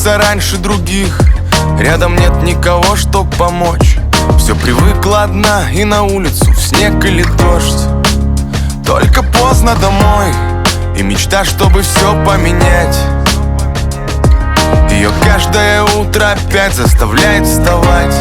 проснулся раньше других. Рядом нет никого, чтоб помочь. Все привыкла одна и на улицу, в снег или дождь. Только поздно домой и мечта, чтобы все поменять. Ее каждое утро опять заставляет вставать.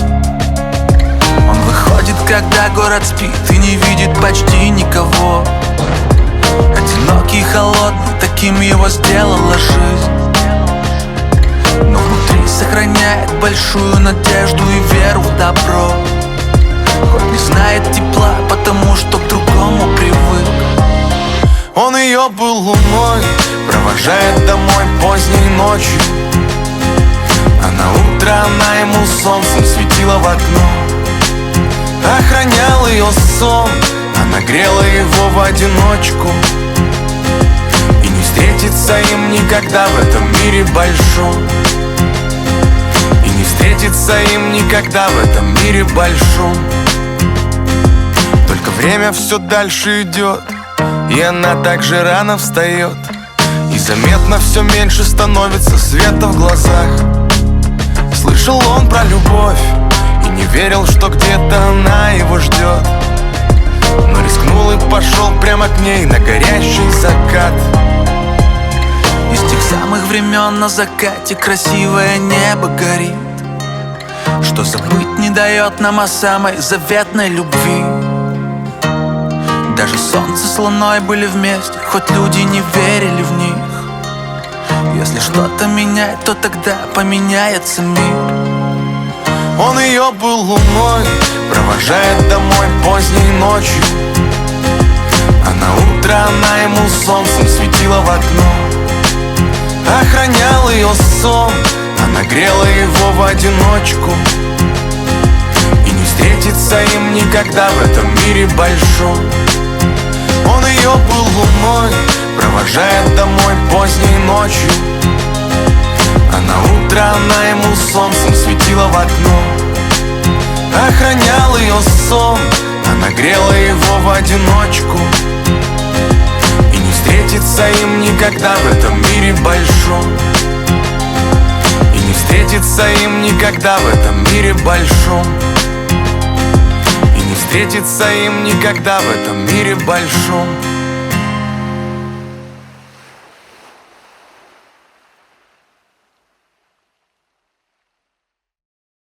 Он выходит, когда город спит и не видит почти никого. Одинокий и холодный, таким его сделала жизнь. Но внутри сохраняет большую надежду и веру в добро. Хоть не знает тепла, потому что к другому привык. Он ее был луной, провожает домой поздней ночью. А на утро она ему солнцем светила в окно. Охранял ее сон, она грела его в одиночку. И не встретиться им никогда в этом мире большом. И не встретиться им никогда в этом мире большом. Только время все дальше идет, и она так же рано встает. И заметно все меньше становится света в глазах. Слышал он про любовь и не верил, что где-то она его ждет. Но рискнул и пошел прямо к ней на горящий закат. И с тех самых времен на закате красивое небо горит, что забыть не дает нам о самой заветной любви. Даже солнце с луной были вместе, хоть люди не верили в них. Если что-то менять, то тогда поменяется мир. Он ее был луной, провожает домой поздней ночью. А на утро она ему солнцем светила в окно. Охранял ее сон, она грела его в одиночку. И не встретиться им никогда в этом мире большом. Он ее был луной, провожает домой поздней ночью. А на утро она ему солнцем светила в окно. Охранял ее сон, она грела его в одиночку. И не встретиться им никогда в этом мире большом. И не встретиться им никогда в этом мире большом. И не встретиться им никогда в этом мире большом.